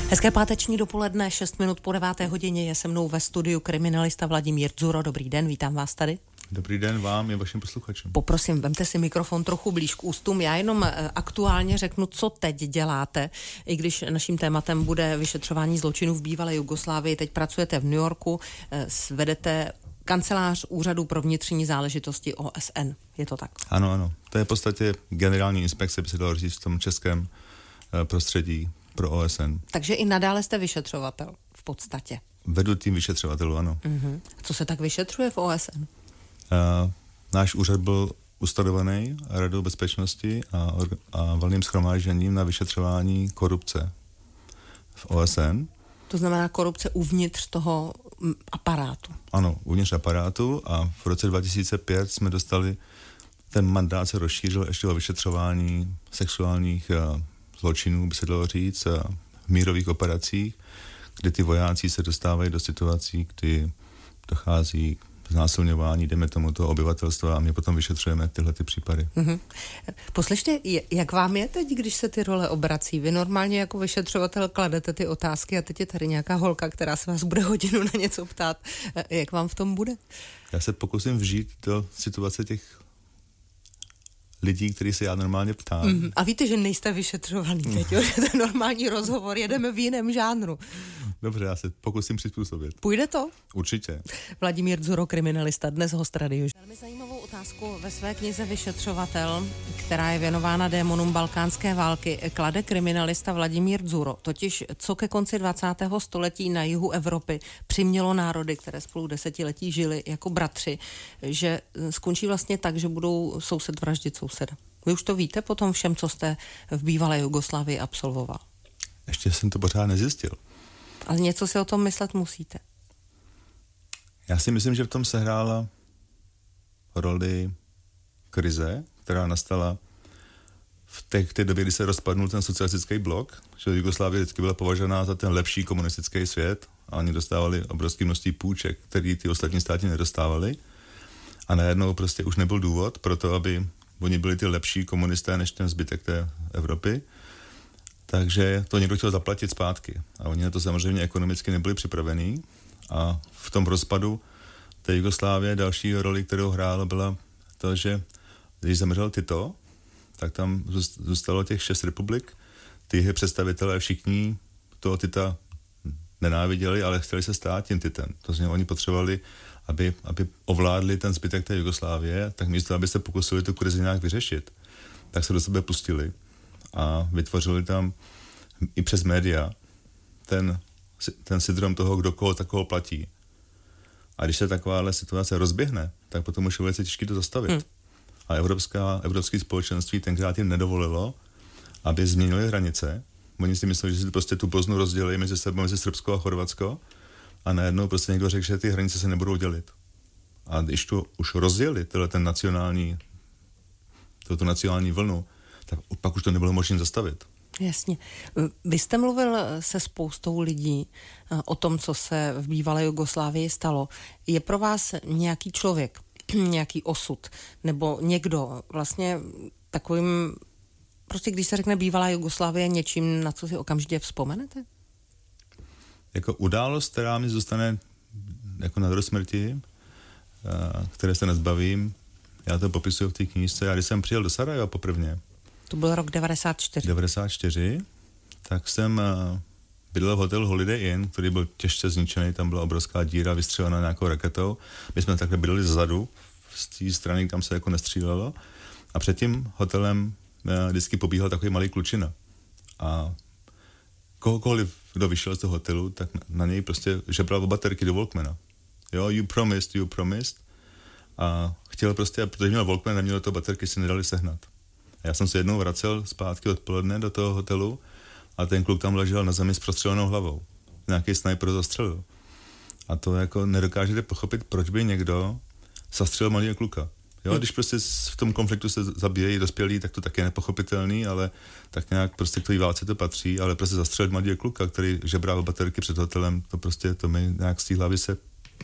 Hezké páteční dopoledne, 6 minut po 9. hodině je se mnou ve studiu kriminalista Vladimír Dzuro. Dobrý den, vítám vás tady. Dobrý den vám i vašim posluchačům. Poprosím, vemte si mikrofon trochu blíž k ústům. Já jenom aktuálně řeknu, co teď děláte, i když naším tématem bude vyšetřování zločinů v bývalé Jugoslávii. Teď pracujete v New Yorku, vedete kancelář Úřadu pro vnitřní záležitosti OSN. Je to tak? Ano. To je v podstatě generální inspekce, by se dalo říct, v tom českém prostředí pro OSN. Takže i nadále jste vyšetřovatel v podstatě. Vedu tým vyšetřovatelů, ano. Co se tak vyšetřuje v OSN? Náš úřad byl ustanovený Radou bezpečnosti a valným shromážděním na vyšetřování korupce v OSN. To znamená korupce uvnitř toho aparátu. Ano, uvnitř aparátu, a v roce 2005 jsme dostali, ten mandát se rozšířil ještě o vyšetřování sexuálních zločinů, by se dalo říct, v mírových operacích, kdy ty vojáci se dostávají do situací, kdy dochází k znásilňování, jdeme tomu toho obyvatelstva, a my potom vyšetřujeme tyhle ty případy. Poslyšte, jak vám je teď, když se ty role obrací? Vy normálně jako vyšetřovatel kladete ty otázky a teď je tady nějaká holka, která se vás bude hodinu na něco ptát. Jak vám v tom bude? Já se pokusím vžít do situace těch lidí, který se já normálně ptám. A víte, že nejste vyšetřovaný teď, jo? Že to je normální rozhovor, jedeme v jiném žánru. Dobře, já se pokusím přizpůsobit. Půjde to? Určitě. Vladimír Dzuro, kriminalista, dnes host Radiu. Velmi zajímavou otázku ve své knize Vyšetřovatel, která je věnována démonům balkánské války, klade kriminalista Vladimír Dzuro. Totiž, co ke konci 20. století na jihu Evropy přimělo národy, které spolu desetiletí žili jako bratři, že skončí vlastně tak, že budou soused vraždit souseda. Vy už to víte po tom všem, co jste v bývalé Jugoslávii absolvoval? Ještě jsem to pořád nezjistil. Ale něco si o tom myslet musíte. Já si myslím, že v tom sehrála roli krize, která nastala v té době, kdy se rozpadnul ten socialistický blok, že Jugoslávie vždycky byla považována za ten lepší komunistický svět a oni dostávali obrovské množství půjček, který ty ostatní státy nedostávali, a najednou prostě už nebyl důvod pro to, aby oni byli ty lepší komunisté než ten zbytek té Evropy. Takže to někdo chtěl zaplatit zpátky. A oni na to samozřejmě ekonomicky nebyli připravení. A v tom rozpadu té Jugoslávie další roli, kterou hrálo, byla to, že když zemřel Tito, tak tam zůstalo těch 6 republik. Ty představitelé všichni toho Tita nenáviděli, ale chtěli se stát tím Titem. To znamená, oni potřebovali, aby ovládli ten zbytek té Jugoslávie, tak místo, aby se pokusili tu krizi nějak vyřešit, tak se do sebe pustili a vytvořili tam i přes média ten syndrom toho, kdo koho takového platí. A když se takováhle situace rozběhne, tak potom už je velice těžké to zastavit. A evropské společenství tenkrát jim nedovolilo, aby změnili hranice. Oni si mysleli, že si prostě tu Bosnu rozdělí mezi sebou, mezi Srbsko a Chorvatsko, a najednou prostě někdo řekl, že ty hranice se nebudou dělit. A když tu už rozdělili tu nacionální vlnu, tak pak už to nebylo možné zastavit. Jasně. Vy jste mluvil se spoustou lidí o tom, co se v bývalé Jugoslávii stalo. Je pro vás nějaký člověk, nějaký osud, nebo někdo vlastně takovým, prostě když se řekne bývalá Jugoslávie, něčím, na co si okamžitě vzpomenete? Jako událost, která mi zůstane jako na smrti, které se nezbavím, já to popisuju v té knížce. Já když jsem přijel do Sarajeva poprvně, to byl rok 94, tak jsem bydlel v hotelu Holiday Inn, který byl těžce zničený, tam byla obrovská díra vystřelená nějakou raketou. My jsme takhle bydleli zezadu, z té strany, kam se jako nestřílelo, a před tím hotelem vždycky pobíhal takový malý klučina. A kohokoliv, kdo vyšel z toho hotelu, tak na něj prostě žebral o baterky do Walkmana. Jo, you promised. A chtěl prostě, protože měl Walkman, neměl to baterky, si nedali sehnat. A já jsem se jednou vracel zpátky odpoledne do toho hotelu a ten kluk tam ležel na zemi s prostřelenou hlavou. Nějaký sniper zastřelil. A to jako nedokážete pochopit, proč by někdo zastřelil malého kluka. Jo, když prostě v tom konfliktu se zabíjejí dospělí, tak to taky je nepochopitelný, ale tak nějak prostě k té válce to patří, ale prostě zastřelit mladého kluka, který žebrá baterky před hotelem, to prostě to mi nějak z té hlavy se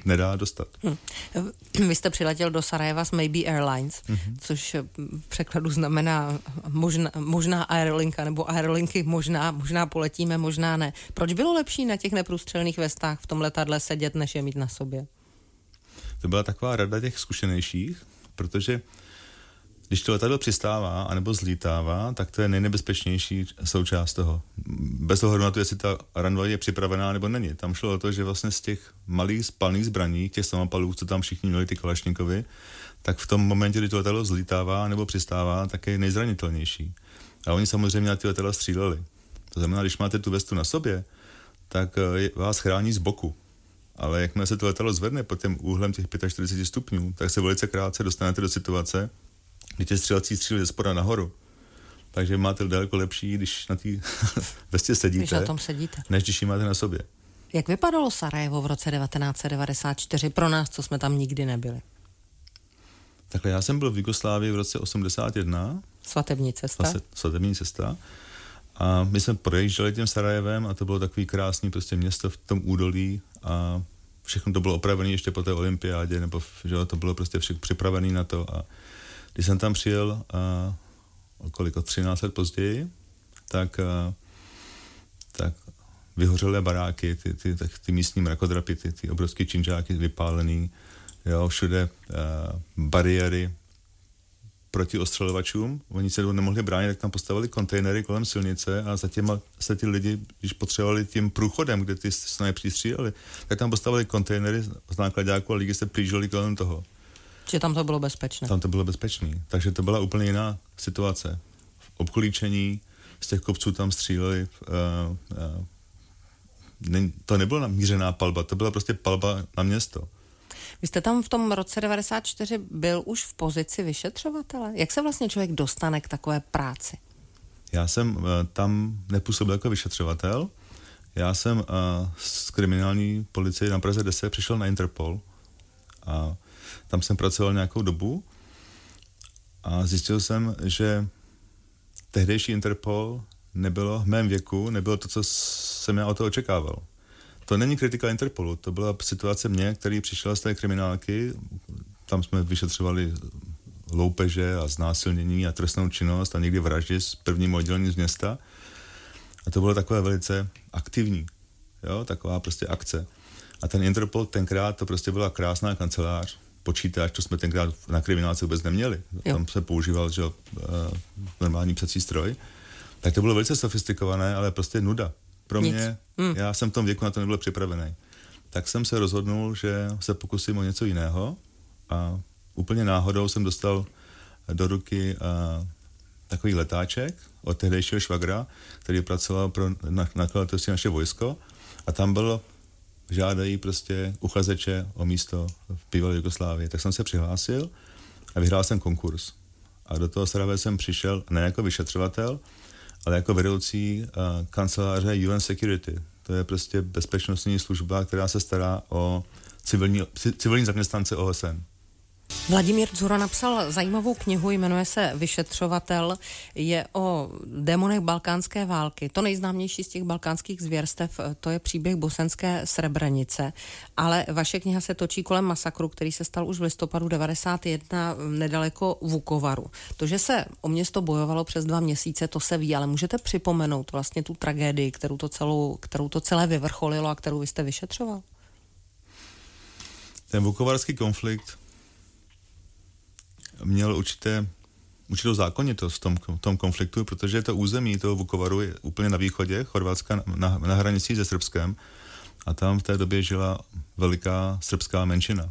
nedá dostat. Vy jste přiletěl do Sarajeva s Maybe Airlines, což v překladu znamená možná aerolinka, nebo aerolinky možná poletíme, možná ne. Proč bylo lepší na těch neprůstřelných vestách v tom letadle sedět, než je mít na sobě? To byla taková rada těch zkušenějších, protože když to letadlo přistává anebo zlítává, tak to je nejnebezpečnější součást toho. Bez ohledu na to, jestli ta runway je připravená nebo není. Tam šlo o to, že vlastně z těch malých spalných zbraní, těch samopalů, co tam všichni měli, ty Kalašnikovy, tak v tom momentě, kdy to letadlo zlítává nebo přistává, tak je nejzranitelnější. A oni samozřejmě na ty letadla stříleli. To znamená, když máte tu vestu na sobě, tak vás chrání z boku. Ale jakmile se to letadlo zvedne pod tím úhlem těch 45 stupňů, tak se velice krátce dostanete do situace, kdy tě střelci střílí ze spoda nahoru. Takže máte daleko lepší, když na té vestě sedíte, když na tom sedíte, než když ji máte na sobě. Jak vypadalo Sarajevo v roce 1994 pro nás, co jsme tam nikdy nebyli? Takhle já jsem byl v Jugoslávii v roce 81. Svatební cesta. Svatební cesta. A my jsme projížděli tím Sarajevem a to bylo takový krásný prostě město v tom údolí a všechno to bylo opravené ještě po té olympiádě, nebo že to bylo prostě připravené na to. A když jsem tam přijel o 13 let později, tak vyhořelé baráky, ty místní mrakodrapy, ty obrovské činžáky vypálený, jo, všude bariéry proti ostřelovačům. Oni se nemohli bránit, tak tam postavili kontejnery kolem silnice a za těma se ti lidi, když potřebovali tím průchodem, kde ty snajpři stříleli, tak tam postavili kontejnery z nákladáku a lidi se plížili kolem toho. Že tam to bylo bezpečné. Tam to bylo bezpečné. Takže to byla úplně jiná situace. V obklíčení z těch kopců tam stříleli. To nebyla namířená palba, to byla prostě palba na město. Vy jste tam v tom roce 94 byl už v pozici vyšetřovatele? Jak se vlastně člověk dostane k takové práci? Já jsem tam nepůsobil jako vyšetřovatel. Já jsem z kriminální policie na Praze 10 přišel na Interpol a tam jsem pracoval nějakou dobu a zjistil jsem, že tehdejší Interpol nebylo v mém věku, nebylo to, co jsem já o to očekával. To není kritika Interpolu, to byla situace mě, který přišel z té kriminálky, tam jsme vyšetřovali loupeže a znásilnění a trestnou činnost a někdy vraždy s prvním oddělením z města a to bylo takové velice aktivní, jo, taková prostě akce. A ten Interpol tenkrát to prostě byla krásná kancelář, počítač, to jsme tenkrát na kriminálce vůbec neměli. Jo. Tam se používal že, normální psací stroj. Tak to bylo velice sofistikované, ale prostě nuda. Pro mě, já jsem v tom věku na to nebyl připravený. Tak jsem se rozhodnul, že se pokusím o něco jiného a úplně náhodou jsem dostal do ruky takový letáček od tehdejšího švagra, který pracoval pro nakladatelství Naše vojsko a tam bylo žádají prostě uchazeče o místo v bývalé Jugoslávii. Tak jsem se přihlásil a vyhrál jsem konkurs. A do toho Sarajeva jsem přišel ne jako vyšetřovatel, ale jako vedoucí kanceláře UN Security. To je prostě bezpečnostní služba, která se stará o civilní zaměstnance OSN. Vladimír Dzuro napsal zajímavou knihu, jmenuje se Vyšetřovatel, je o démonech balkánské války. To nejznámější z těch balkánských zvěrstev, to je příběh bosenské Srebrenice, ale vaše kniha se točí kolem masakru, který se stal už v listopadu 91 nedaleko Vukovaru. To, že se o město bojovalo přes 2 měsíce, to se ví, ale můžete připomenout vlastně tu tragédii, kterou to celé vyvrcholilo a kterou vy jste vyšetřoval? Ten vukovarský konflikt měl určitou zákonitost v tom konfliktu, protože to území toho Vukovaru je úplně na východě Chorvatska, na hranici se Srbskem a tam v té době žila veliká srbská menšina.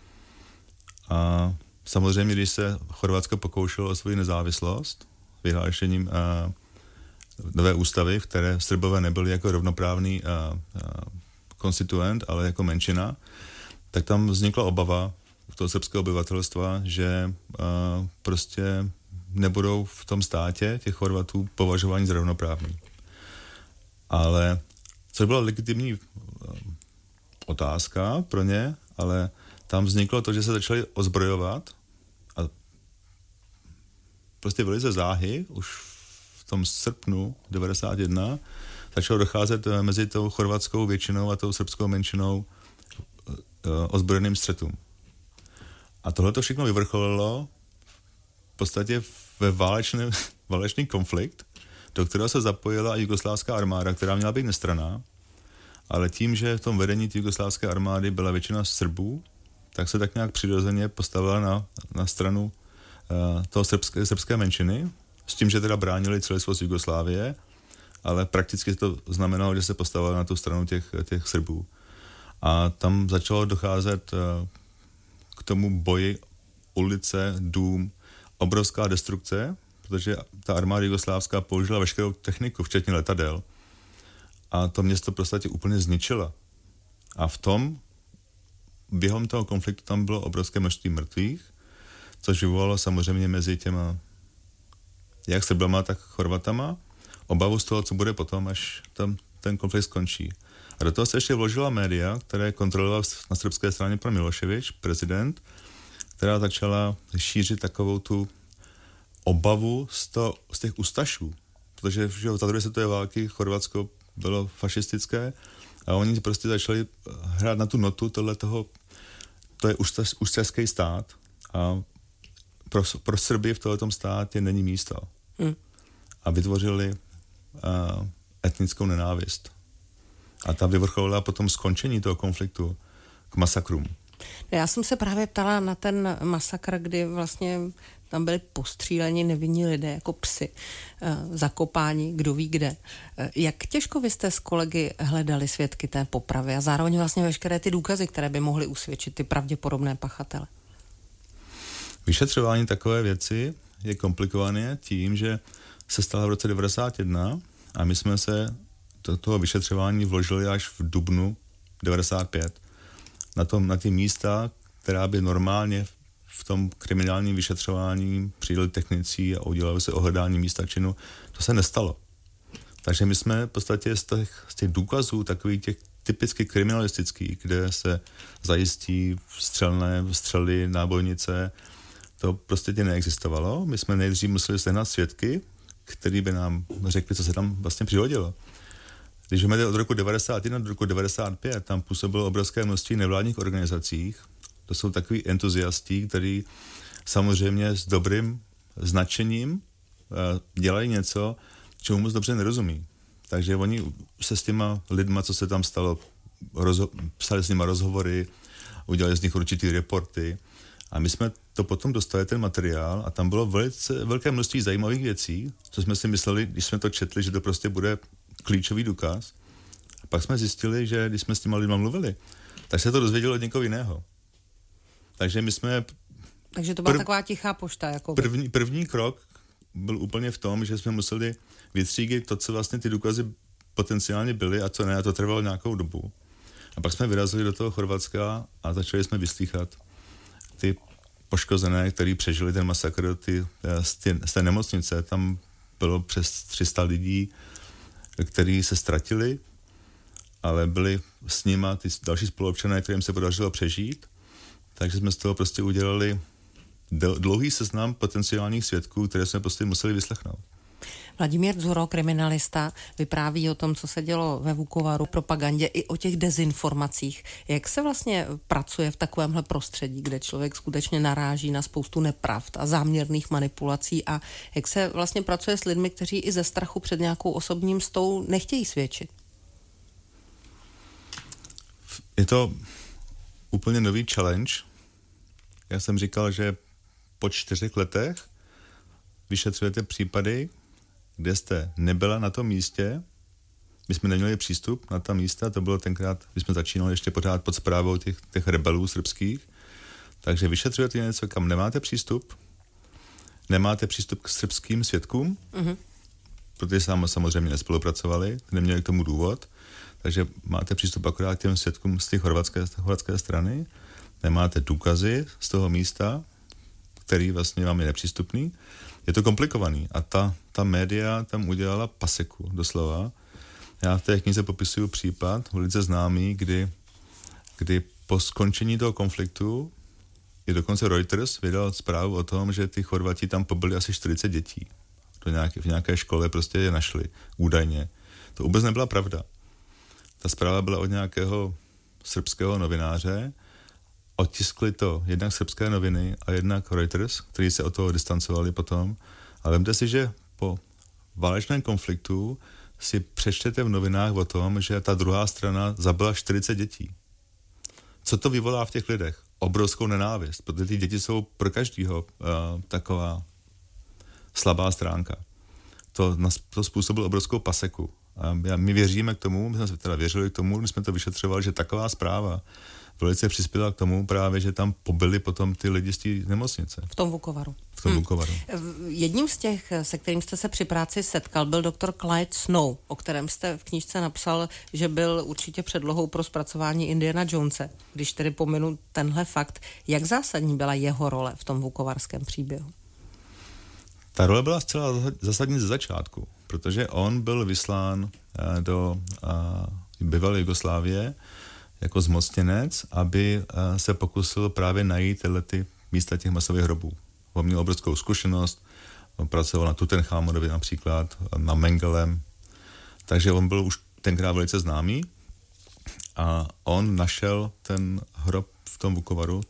A samozřejmě, když se Chorvatsko pokoušelo o svoji nezávislost vyhlášením nové ústavy, v které Srbové nebyli jako rovnoprávný konstituent, ale jako menšina, tak tam vznikla obava toho srbského obyvatelstva, že prostě nebudou v tom státě těch Chorvatů považováni za rovnoprávní. Ale což byla legitimní otázka pro ně, ale tam vzniklo to, že se začali ozbrojovat a prostě velice záhy, už v tom srpnu 91 začalo docházet mezi tou chorvatskou většinou a tou srbskou menšinou ozbrojeným střetům. A tohle to všechno vyvrcholilo v podstatě ve válečný konflikt, do kterého se zapojila jugoslávská armáda, která měla být nestranná, ale tím, že v tom vedení jugoslávské armády byla většina Srbů, tak se tak nějak přirozeně postavila na stranu toho srbské menšiny, s tím, že teda bránili celistvost Jugoslávie, ale prakticky to znamenalo, že se postavila na tu stranu těch Srbů. A tam začalo docházet k tomu boji ulice, dům, obrovská destrukce, protože ta armáda jugoslávská použila veškerou techniku, včetně letadel. A to město prostě úplně zničila. A během toho konfliktu tam bylo obrovské množství mrtvých, což vyvolalo samozřejmě mezi těma jak Srbama, tak Chorvatama obavu z toho, co bude potom, až tam ten konflikt skončí. A do toho se ještě vložila média, které kontroloval na srbské straně pan Miloševič, prezident, která začala šířit takovou tu obavu z těch ustašů, protože za druhé světové války Chorvatsko bylo fašistické a oni prostě začali hrát na tu notu to je ustašský stát a pro Srby v tomto státě není místo. A vytvořili etnickou nenávist. A ta vyvrcholila potom skončení toho konfliktu k masakrům. Já jsem se právě ptala na ten masakr, kdy vlastně tam byli postříleni nevinní lidé jako psy, zakopáni, kdo ví kde. Jak těžko vy jste s kolegy hledali svědky té popravy a zároveň vlastně veškeré ty důkazy, které by mohly usvědčit ty pravděpodobné pachatele? Vyšetřování takové věci je komplikované tím, že se stalo v roce 1991 a my jsme se do toho vyšetřování vložili až v dubnu 1995. Na ty místa, která by normálně v tom kriminálním vyšetřování přijeli technici a udělali se ohledání místa činu, to se nestalo. Takže my jsme v podstatě z těch důkazů, takových těch typicky kriminalistických, kde se zajistí střely, nábojnice, to prostě neexistovalo. My jsme nejdřív museli sehnat svědky, který by nám řekli, co se tam vlastně přihodilo. Když jdeme od roku 1991 do roku 1995, tam působilo obrovské množství nevládních organizací. To jsou takový entuziasti, kteří samozřejmě s dobrým značením dělají něco, čemu moc dobře nerozumí. Takže oni se s těma lidma, co se tam stalo, psali s nimi rozhovory, udělali z nich určitý reporty a my jsme to potom dostali, ten materiál, a tam bylo velké množství zajímavých věcí, co jsme si mysleli, když jsme to četli, že to prostě bude klíčový důkaz. A pak jsme zjistili, že když jsme s těma lidma mluvili, tak se to dozvědělo od někoho jiného. Takže my jsme... Takže to byla taková tichá pošta. Jako první krok byl úplně v tom, že jsme museli vytřídit to, co vlastně ty důkazy potenciálně byly a co ne, a to trvalo nějakou dobu. A pak jsme vyrazili do toho Chorvatska a začali jsme vyslýchat ty poškozené, kteří přežili ten masakr z té nemocnice. Tam bylo přes 300 lidí, kteří se ztratili, ale byli s nima ty další spoluobčané, kterým se podařilo přežít. Takže jsme z toho prostě udělali dlouhý seznam potenciálních svědků, které jsme prostě museli vyslechnout. Vladimír Dzuro, kriminalista, vypráví o tom, co se dělo ve Vukovaru, propagandě i o těch dezinformacích. Jak se vlastně pracuje v takovémhle prostředí, kde člověk skutečně naráží na spoustu nepravd a záměrných manipulací, a jak se vlastně pracuje s lidmi, kteří i ze strachu před nějakou osobním mstou nechtějí svědčit? Je to úplně nový challenge. Já jsem říkal, že po 4 letech vyšetřujete případy, kde jste nebyla na tom místě. My jsme neměli přístup na ta místa, to bylo tenkrát, když jsme začínali ještě pořád pod správou těch rebelů srbských. Takže vyšetřujete něco, kam nemáte přístup k srbským svědkům, protože samozřejmě nespolupracovali, neměli k tomu důvod, takže máte přístup akorát k těm svědkům z té chorvatské strany, nemáte důkazy z toho místa, který vlastně vám je nepřístupný. Je to komplikovaný a ta média tam udělala paseku, doslova. Já v té knize popisuju případ, velice známý, kdy po skončení toho konfliktu i dokonce Reuters vydal zprávu o tom, že ty Chorvati tam pobili asi 40 dětí. V nějaké škole prostě je našli, údajně. To vůbec nebyla pravda. Ta zpráva byla od nějakého srbského novináře otiskli to jednak srbské noviny a jednak Reuters, kteří se od toho distancovali potom. A vemte si, že po válečném konfliktu si přečtete v novinách o tom, že ta druhá strana zabila 40 dětí. Co to vyvolá v těch lidech? Obrovskou nenávist, protože ty děti jsou pro každého taková slabá stránka. To způsobilo obrovskou paseku. A my věříme k tomu, my jsme se teda věřili k tomu, když jsme to vyšetřovali, že taková zpráva velice přispěla k tomu právě, že tam pobyli potom ty lidi z té nemocnice. V tom Vukovaru. V tom Vukovaru. Jedním z těch, se kterým jste se při práci setkal, byl doktor Clyde Snow, o kterém jste v knížce napsal, že byl určitě předlohou pro zpracování Indiana Jonese. Když tedy pominu tenhle fakt, jak zásadní byla jeho role v tom vukovarském příběhu? Ta role byla zcela zásadní ze začátku, protože on byl vyslán do bývalé Jugoslávie jako zmocněnec, aby se pokusil právě najít ty místa těch masových hrobů. On měl obrovskou zkušenost, on pracoval na Tutenchamonovi například, na Mengelem, takže on byl už tenkrát velice známý a on našel ten hrob v tom Vukovaru,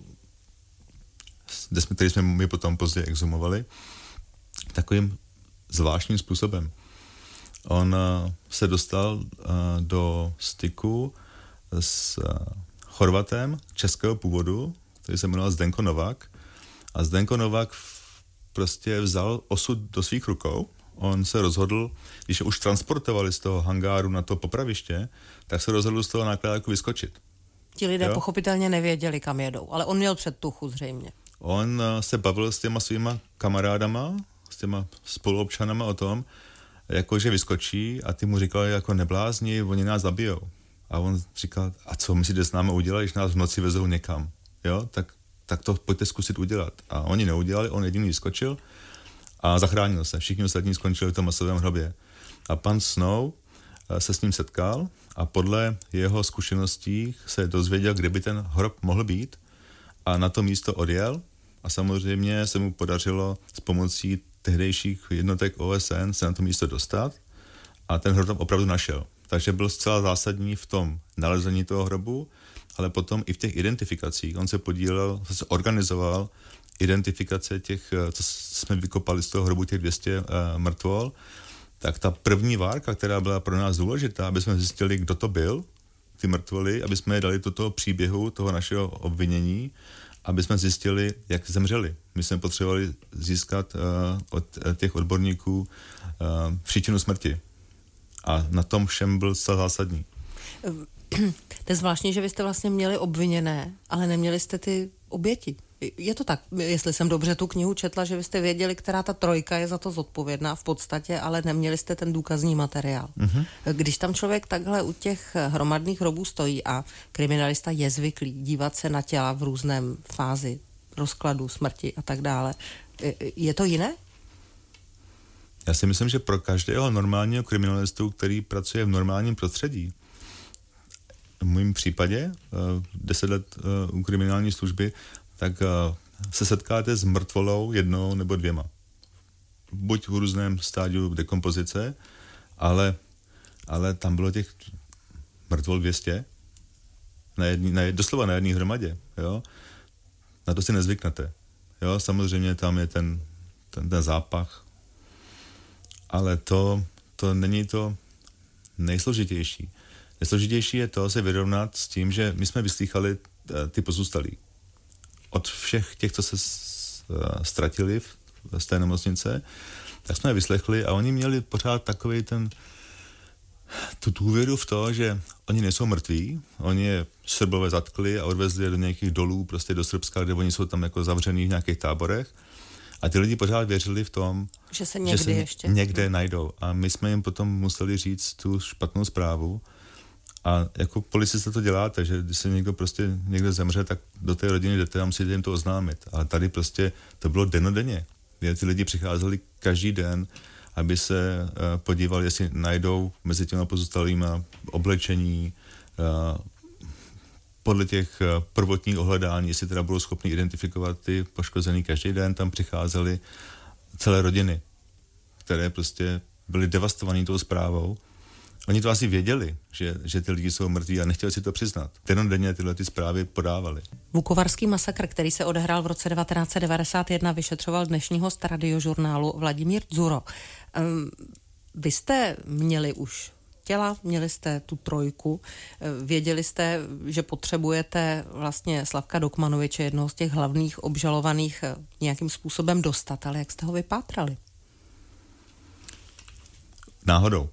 který jsme my potom později exhumovali, takovým zvláštním způsobem. On se dostal do styku s Chorvatem českého původu, který se jmenoval Zdenko Novák. A Zdenko Novák prostě vzal osud do svých rukou. On se rozhodl, když už transportovali z toho hangáru na to popraviště, tak se rozhodl z toho nákladáku vyskočit. Ti lidé pochopitelně nevěděli, kam jedou, ale on měl předtuchu zřejmě. On se bavil s těma svýma kamarádama, s těma spoluobčanama o tom, jakože vyskočí a ty mu říkali, jako neblázni, oni nás zabijou. A on říkal, a co myslíte s námi udělat, když nás v noci vezou někam? Jo, tak to pojďte zkusit udělat. A oni neudělali, on jediný vyskočil a zachránil se. Všichni ostatní skončili v tom masovém hrobě. A pan Snow se s ním setkal a podle jeho zkušeností se dozvěděl, kde by ten hrob mohl být a na to místo odjel a samozřejmě se mu podařilo s pomocí tehdejších jednotek OSN se na to místo dostat a ten hrob tam opravdu našel. Takže byl zcela zásadní v tom nalezení toho hrobu, ale potom i v těch identifikacích. On se podílel, se organizoval identifikace těch, co jsme vykopali z toho hrobu, těch 200 mrtvol. Tak ta první várka, která byla pro nás důležitá, aby jsme zjistili, kdo to byl, ty mrtvoly, aby jsme je dali do toho příběhu, toho našeho obvinění, aby jsme zjistili, jak zemřeli. My jsme potřebovali získat od těch odborníků příčinu smrti. A na tom všem byl zcela zásadní. To je zvláštní, že vy jste vlastně měli obviněné, ale neměli jste ty oběti. Je to tak, jestli jsem dobře tu knihu četla, že vy jste věděli, která ta trojka je za to zodpovědná v podstatě, ale neměli jste ten důkazní materiál. Mm-hmm. Když tam člověk takhle u těch hromadných hrobů stojí a kriminalista je zvyklý dívat se na těla v různém fázi rozkladu, smrti a tak dále, je to jiné? Já si myslím, že pro každého normálního kriminalistu, který pracuje v normálním prostředí, v mém případě 10 let u kriminální služby, tak se setkáte s mrtvolou jednou nebo dvěma. Buď v různém stádiu dekompozice, ale tam bylo těch mrtvol 200, doslova na jedné hromadě. Jo? Na to si nezvyknete. Jo? Samozřejmě tam je ten zápach, ale to není to nejsložitější. Nejsložitější je to se vyrovnat s tím, že my jsme vyslýchali ty pozůstalí. Od všech těch, co se ztratili z té nemocnice, tak jsme je vyslechli a oni měli pořád takovej tu důvěru v to, že oni nejsou mrtví, oni je Srbové zatkli a odvezli je do nějakých dolů, prostě do Srbska, kde oni jsou tam jako zavřený v nějakých táborech. A ty lidi pořád věřili v tom, že se někde najdou. A my jsme jim potom museli říct tu špatnou zprávu. A jako policista to děláte, že když se někdo zemře, tak do té rodiny jdete a musíte jim to oznámit. Ale tady prostě to bylo dennodenně. Ty lidi přicházeli každý den, aby se podívali, jestli najdou mezi těma pozůstalýma oblečení, podle těch prvotních ohledání, jestli teda budou schopni identifikovat ty poškozený. Každý den tam přicházely celé rodiny, které prostě byly devastované tou zprávou Oni to asi věděli, že ty lidi jsou mrtví a nechtěli si to přiznat. Denně tyhle ty zprávy podávali. Vukovarský masakr, který se odehrál v roce 1991, vyšetřoval dnešního Radiožurnálu Vladimír Dzuro. Vy jste měli už těla, měli jste tu trojku, věděli jste, že potřebujete vlastně Slavka Dokmanoviče, jednoho z těch hlavních obžalovaných, nějakým způsobem dostat, ale jak jste ho vypátrali? Náhodou.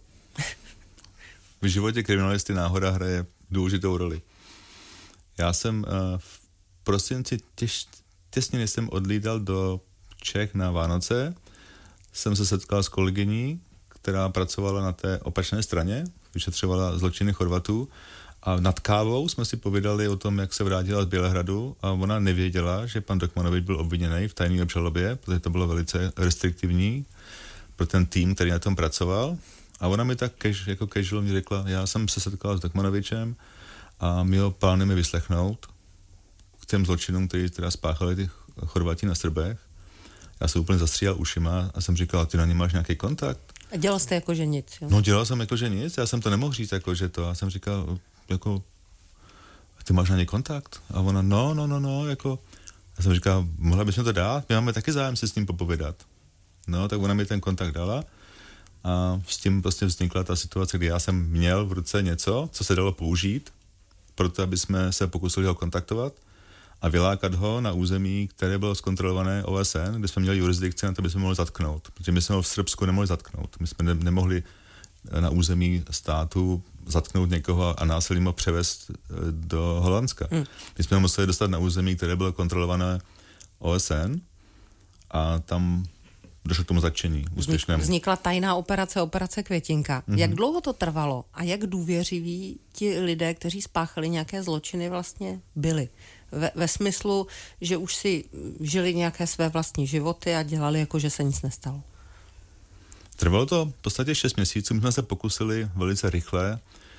V životě kriminalisty náhoda hraje důležitou roli. Já jsem v prosinci těsně než jsem odlídal do Čech na Vánoce, jsem se setkal s kolegyní, která pracovala na té opačné straně, vyšetřovala zločiny Chorvatů a nad kávou jsme si povídali o tom, jak se vrátila z Bělehradu a ona nevěděla, že pan Dokmanovič byl obviněný v tajné obžalobě, protože to bylo velice restriktivní pro ten tým, který na tom pracoval. A ona mi tak jako casual mi řekla, já jsem se setkala s Dokmanovičem a měl plánujeme vyslechnout k těm zločinům, který teda spáchali ty Chorvati na Srbech. Já jsem úplně zastříhal ušima a jsem říkal, ty na ně máš nějaký kontakt? A dělal jste jako že nic, jo? No dělal jsem jako že nic, já jsem to nemohl říct jako že to. Já jsem říkal, jako, ty máš na ně kontakt? A ona, no, jako, já jsem říkal, mohla bys mi to dát? My máme taky zájem se s ním popovědat. No, tak ona mi ten kontakt dala a s tím prostě vznikla ta situace, kdy já jsem měl v ruce něco, co se dalo použít, proto aby jsme se pokusili ho kontaktovat a vylákat ho na území, které bylo zkontrolované OSN, kde jsme měli jurisdikci na to, aby jsme mohli zatknout. Protože my jsme ho v Srbsku nemohli zatknout. My jsme nemohli na území státu zatknout někoho a násilím ho převést do Holandska. My jsme ho museli dostat na území, které bylo kontrolované OSN a tam došlo k tomu zatčení úspěšnému. Vznikla tajná operace Květinka. Jak dlouho to trvalo a jak důvěřiví ti lidé, kteří spáchali nějaké zločiny, vlastně byli? Ve smyslu, že už si žili nějaké své vlastní životy a dělali jako, že se nic nestalo. Trvalo to v podstatě 6 měsíců. My jsme se pokusili velice rychle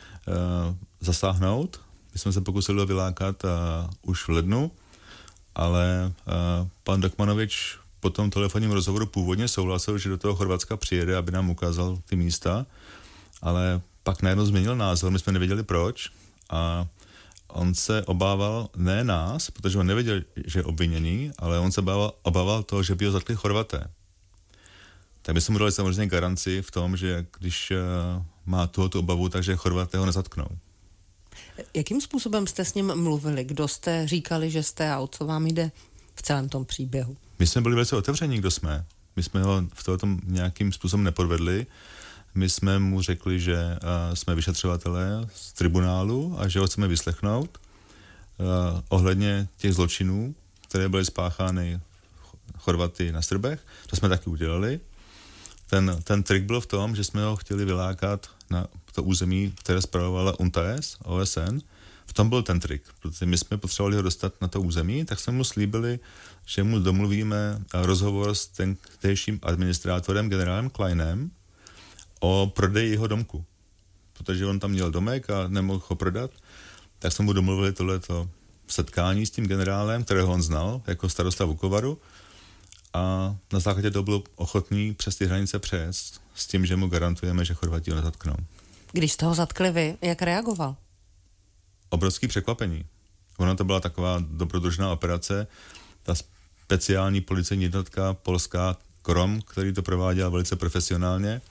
zasáhnout. My jsme se pokusili ho vylákat už v lednu, ale pan Dokmanovič po tom telefonním rozhovoru původně souhlasil, že do toho Chorvatska přijede, aby nám ukázal ty místa, ale pak najednou změnil názor, my jsme nevěděli proč a on se obával ne nás, protože on nevěděl, že je obviněný, ale on se obával toho, že by ho zatkli Chorvaté. Tak my jsme mu dali samozřejmě garanci v tom, že když má tuhotu obavu, takže Chorvaté ho nezatknou. Jakým způsobem jste s ním mluvili? Kdo jste říkali, že jste a o co vám jde v celém tom příběhu? My jsme byli velice otevření, kdo jsme. My jsme ho v tom nějakým způsobem nepodvedli. My jsme mu řekli, že jsme vyšetřovatelé z tribunálu a že ho chceme vyslechnout ohledně těch zločinů, které byly spáchány Chorvaty na Srbech. To jsme taky udělali. Ten trik byl v tom, že jsme ho chtěli vylákat na to území, které spravovala UNTAES, OSN. V tom byl ten trik, protože my jsme potřebovali ho dostat na to území, tak jsme mu slíbili, že mu domluvíme rozhovor s tehdejším administrátorem, generálem Kleinem, o prodeji jeho domku. Protože on tam měl domek a nemohl ho prodat, tak jsme mu domluvili tohleto setkání s tím generálem, kterého on znal jako starosta Vukovaru a na základě toho byl ochotný přes ty hranice přejezd s tím, že mu garantujeme, že Chorvati ho nezatknou. Když jste ho zatkli vy, jak reagoval? Obrovský překvapení. Ona to byla taková dobrodružná operace, ta speciální policejní jednotka polská KROM, který to prováděl velice profesionálně,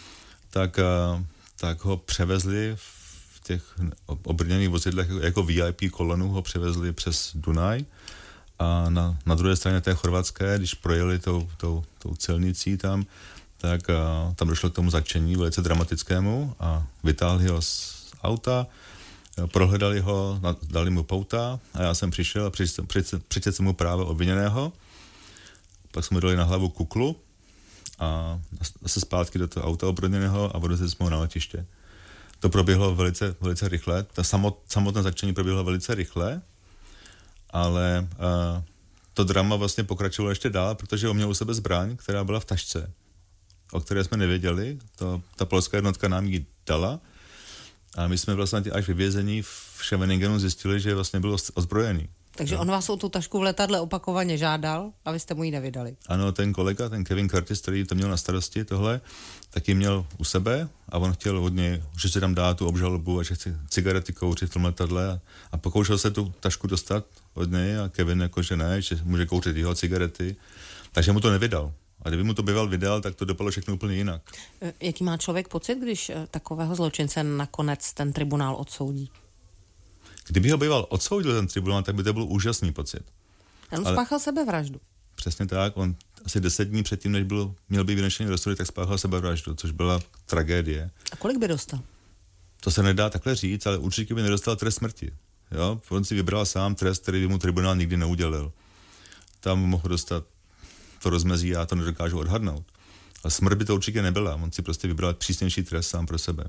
tak ho převezli v těch obrněných vozidlech jako VIP kolonu, ho převezli přes Dunaj a na druhé straně té chorvatské, když projeli tou celnicí tam, tak tam došlo k tomu zatčení velice dramatickému a vytáhli ho z auta, prohledali ho, dali mu pouta a já jsem přišel a přečetl jsem mu právo obviněného, pak jsme mu dali na hlavu kuklu a zase zpátky do toho auta obrodněného a odvezli jsme ho na letiště. To proběhlo velice, velice rychle, samotné zatčení proběhlo velice rychle, ale to drama vlastně pokračovalo ještě dál, protože on měl u sebe zbraň, která byla v tašce, o které jsme nevěděli, ta polská jednotka nám ji dala a my jsme vlastně až ve vězení v Scheveningenu zjistili, že vlastně byl ozbrojený. Takže on vás o tu tašku v letadle opakovaně žádal a vy jste mu ji nevydali. Ano, ten kolega, ten Kevin Curtis, který to měl na starosti tohle, taky měl u sebe a on chtěl od něj, že se tam dá tu obžalobu a že chce cigarety kouřit v tom letadle a pokoušel se tu tašku dostat od něj a Kevin jako, že ne, že může kouřit jeho cigarety, takže mu to nevydal. A kdyby mu to býval vydal, tak to dopadlo všechno úplně jinak. Jaký má člověk pocit, když takového zločince nakonec ten tribunál odsoudí? Kdyby ho býval odsoudil ten tribunál, tak by to byl úžasný pocit. On spáchal sebevraždu. Přesně tak, on asi 10 dní předtím, než měl být vynešený rozsudek, tak spáchal sebevraždu, což byla tragédie. A kolik by dostal? To se nedá takhle říct, ale určitě by nedostal trest smrti. Jo? On si vybral sám trest, který by mu tribunál nikdy neudělil. Tam mohl dostat to rozmezí, já to nedokážu odhadnout. Ale smrt by to určitě nebyla, on si prostě vybral přísnější trest sám pro sebe.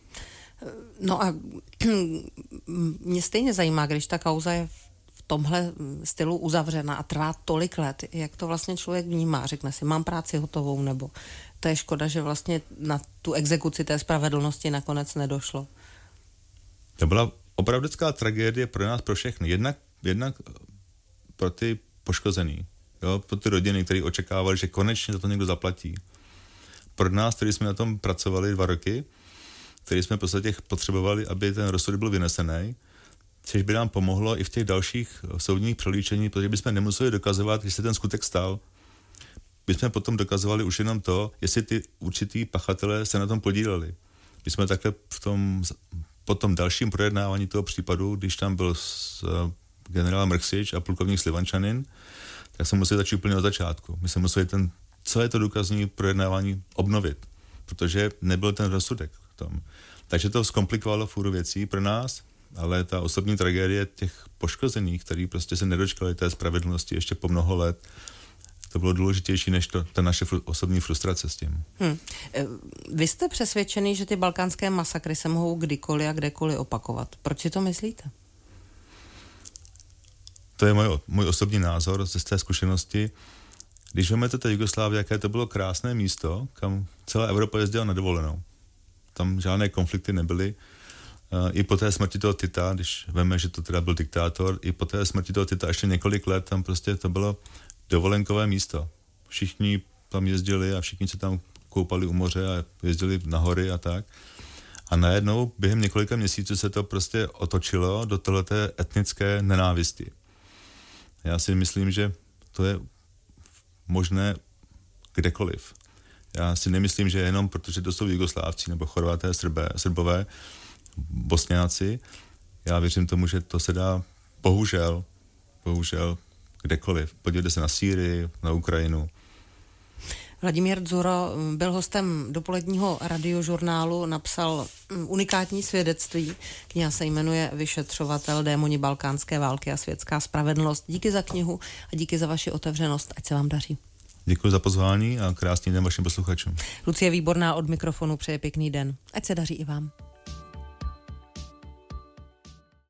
No a mě stejně zajímá, když ta kauza je v tomhle stylu uzavřena a trvá tolik let, jak to vlastně člověk vnímá, řekne si, mám práci hotovou, nebo to je škoda, že vlastně na tu exekuci té spravedlnosti nakonec nedošlo. To byla opravdická tragédie pro nás, pro všechny. Jednak pro ty poškozený, jo, pro ty rodiny, které očekávali, že konečně za to někdo zaplatí. Pro nás, kteří jsme na tom pracovali 2 roky, který jsme v podstatě potřebovali, aby ten rozsudek byl vynesený, což by nám pomohlo i v těch dalších soudních přelíčení, protože bychom nemuseli dokazovat, že se ten skutek stal. Bychom potom dokazovali už jenom to, jestli ty určitý pachatelé se na tom podíleli. My jsme takhle po tom dalším projednávání toho případu, když tam byl generál Mrksič a plukovník Slivančanin, tak jsme museli začít úplně od začátku. My jsme museli celé to důkazní projednávání obnovit, protože nebyl ten rozsudek v tom. Takže to zkomplikovalo fůru věcí pro nás, ale ta osobní tragédie těch poškozených, který prostě se nedočkali té spravedlnosti ještě po mnoho let, to bylo důležitější než ta naše osobní frustrace s tím. Vy jste přesvědčený, že ty balkánské masakry se mohou kdykoliv a kdekoliv opakovat. Proč si to myslíte? To je můj osobní názor ze té zkušenosti. Když vezmete to Jugoslávie, jaké to bylo krásné místo, kam celá Evropa jezdila na dovolenou. Tam žádné konflikty nebyly. I po té smrti toho Tita, když veme, že to teda byl diktátor, i po té smrti toho Tita ještě několik let, tam prostě to bylo dovolenkové místo. Všichni tam jezdili a všichni se tam koupali u moře a jezdili na hory a tak. A najednou během několika měsíců se to prostě otočilo do tohleté etnické nenávisti. Já si myslím, že to je možné kdekoliv. Já si nemyslím, že jenom protože to jsou Jugoslávci nebo Chorvaté, Srbové, Bosňáci. Já věřím tomu, že to se dá bohužel kdekoliv. Podívejte se na Sýrii, na Ukrajinu. Vladimír Dzuro byl hostem dopoledního radiožurnálu, napsal unikátní svědectví. Kniha se jmenuje Vyšetřovatel, démoni balkánské války a světská spravedlnost. Díky za knihu a díky za vaši otevřenost. Ať se vám daří. Děkuji za pozvání a krásný den vašim posluchačům. Lucie Výborná od mikrofonu přeje pěkný den. Ať se daří i vám.